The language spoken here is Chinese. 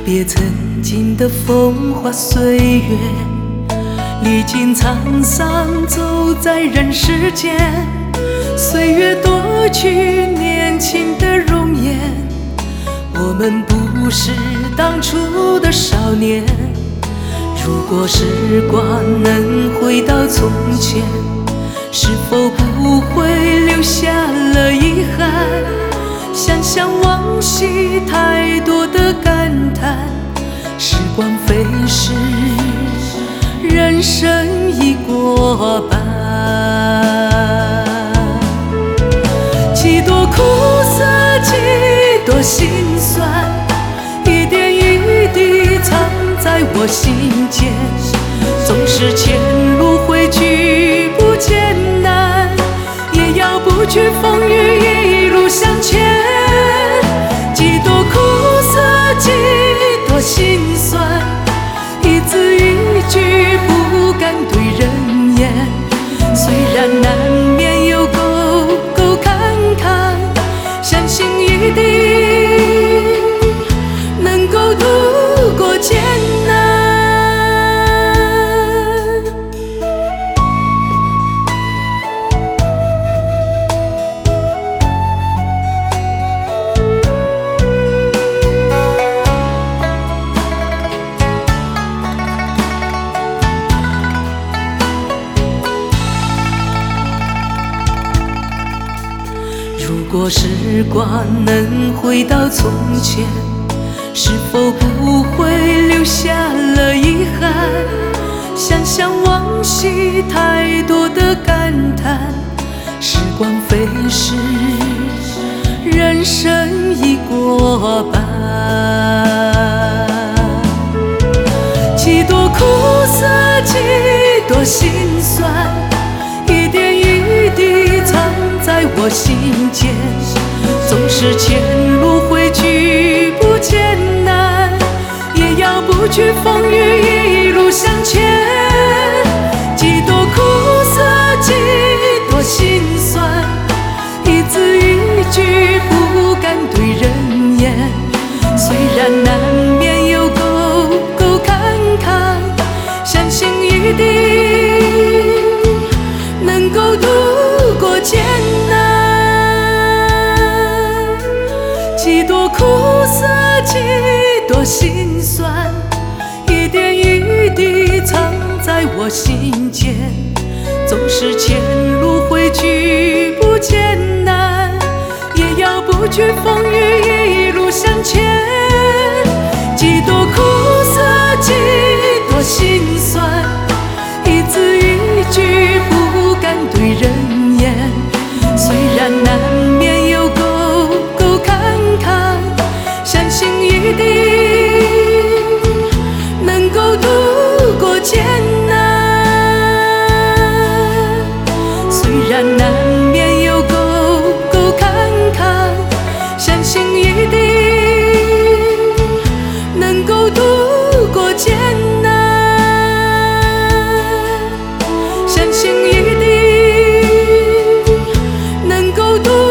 别曾经的风花岁月，历经沧桑，走在人世间。岁月夺去年轻的容颜，我们不是当初的少年。如果时光能回到从前，是否不会留下了遗憾？想想往昔，太多的感叹。时光飞逝，人生已过半。几多苦涩，几多心酸，一点一滴藏在我心间。纵使前路汇聚不艰难，也要不惧风雨，一路向前。几多苦涩，几多心酸，一字一句不敢对人言。虽然难免有沟沟坎坎，相信一定能够度过艰难。如果时光能回到从前，是否不会留下了遗憾？想想往昔，太多的感叹。时光飞逝，人生已过半。几多苦涩，几多心酸，一点一滴藏在我心间。纵使前路汇聚不艰难，也要不惧风雨，一路向前。几多苦涩，几多心酸，一字一句不敢对人言。虽然难免有沟沟坎坎，相信一定能够度过艰难。几多苦涩，几多心酸，一点一滴藏在我心间。纵使前路汇聚不艰难，也要不惧风雨，一路向前。几多苦涩，几多心酸，一字一句不敢对人言。虽然难免有沟沟坎坎，相信一定能够度过艰难。虽然难免有沟沟坎坎，相信一定能够度过艰难。相信一定能够度